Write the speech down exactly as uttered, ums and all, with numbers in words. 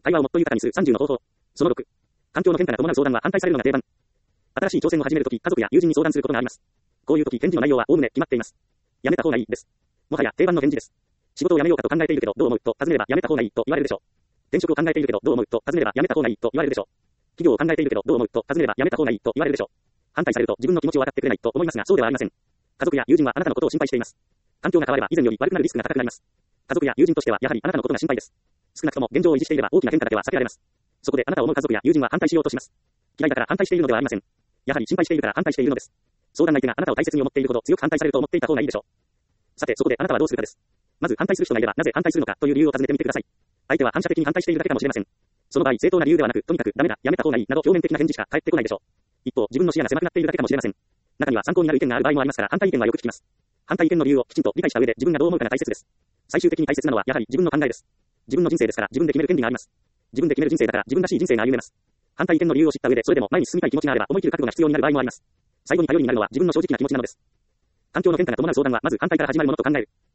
会話をもっと豊かにするさんじゅうの方法。そのろく。環境の変化が伴う相談は反対されるのが定番。新しい挑戦を始めるとき、家族や友人に相談することがあります。こういうとき、返事の内容はおおむね決まっています。やめた方がいいです。もはや定番の返事です。仕事を辞めようかと考えているけどどう思うと尋ねればやめた方がいいと言われるでしょう。転職を考えているけどどう思うと尋ねればやめた方がいいと言われるでしょう。企業を考えているけどどう思うと尋ねればやめた方がいいと言われるでしょう。反対されると自分の気持ちを分かってくれないと思いますがそうではありません。家族や友人はあなたのことを心配しています。環境が変われば以前より悪くなるリスクが高くなります。家族や友人としてはやはりあなたのことが心配です。少なくとも現状を維持していれば大きな変化だけは避けられます。そこであなたを思う家族や友人は反対しようとします。嫌いだから反対しているのではありません。やはり心配しているから反対しているのです。相談相手があなたを大切に思っているほど強く反対されると思っていた方がいいでしょう。さてそこであなたはどうするかです。まず反対する人がいればなぜ反対するのかという理由を尋ねてみてください。相手は反射的に反対しているだけかもしれません。その場合正当な理由ではなくとにかくダメだ、やめた方がいいなど表面的な返事しか返ってこないでしょう。一方自分の視野が狭くなっているだけかもしれません。中には参考になる意見がある場合もありますから反対意見はよく聞きます。反対意見の理由をきちんと理解した上で自分がどう思うかが大切です。最終的に大切なのはやはり自分の考えです。自分の人生ですから自分で決める権利があります。自分で決める人生だから自分らしい人生が歩めます。反対意見の理由を知った上でそれでも前に進みたい気持ちがあれば思い切る覚悟が必要になる場合もあります。最後に頼りになるのは自分の正直な気持ちなのです。環境の変化が伴う相談はまず反対から始まるものと考える。